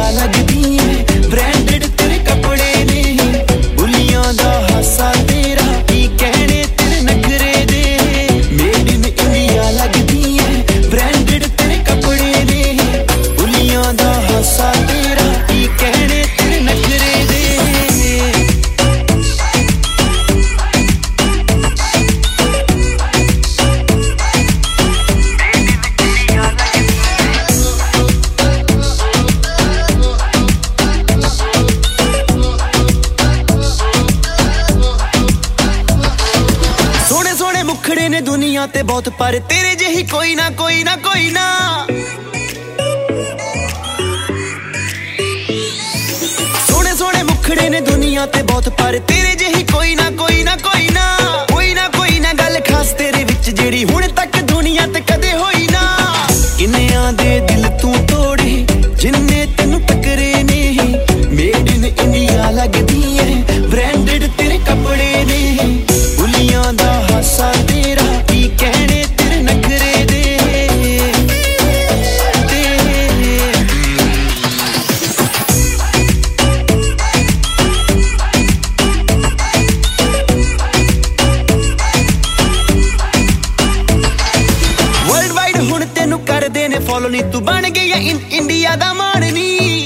India लगदी है branded तेरे कपड़े ने बुलियां दा हासा तेरा की कहने तेरे नखरे दे मेड इन इंडिया लगदी है ब्रांडेड तेरे कपड़े ने बुलियां दा हासा तेरा की कहने तेरे नखरे दे मुखड़े ने दुनिया ते बहुत पर तेरे जेही कोई ना कोई ना कोई ना सोने सोने मुखड़े ने दुनिया ते बहुत पर तेरे जेही कोई ना कोई ना कोई ना कोई ना गल खास तेरे विच जेड़ी हुण तक दुनिया ते कदे होई ना किन्नियां दे दिल तू तोड़े जिन्ने तैनू टकरे ने मेड इन इंडिया लगदी है ब्रांडेड तेरे कपड़े ने बुलियां दा हासा तेरा की कहने तेरे नखरे दे वर्ल्ड वाइड हुण तेनू कर दे ने फॉलो नी तू बन गई इंडिया दा मान नी